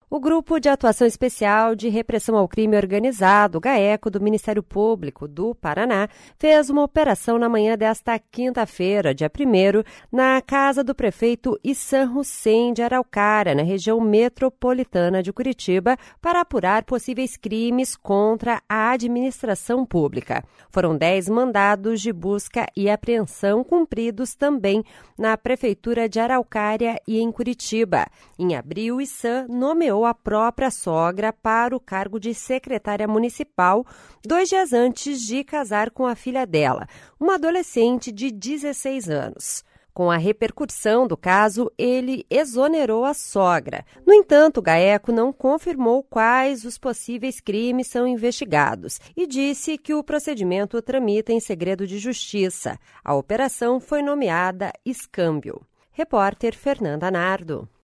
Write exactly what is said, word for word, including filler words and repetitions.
O Grupo de Atuação Especial de Repressão ao Crime Organizado, GAECO, do Ministério Público do Paraná, fez uma operação na manhã desta quinta-feira, dia primeiro, na casa do prefeito Issam Hussein de Araucária, na região metropolitana de Curitiba, para apurar possíveis crimes contra a administração pública. Foram dez mandados de busca e apreensão cumpridos também na Prefeitura de Araucária e em Curitiba. Em abril, Issam nomeou a própria sogra para o cargo de secretária municipal, dois dias antes de casar com a filha dela, uma adolescente de dezesseis anos. Com a repercussão do caso, ele exonerou a sogra. No entanto, o GAECO não confirmou quais os possíveis crimes são investigados e disse que o procedimento tramita em segredo de justiça. A operação foi nomeada Escâmbio. Repórter Fernanda Nardo.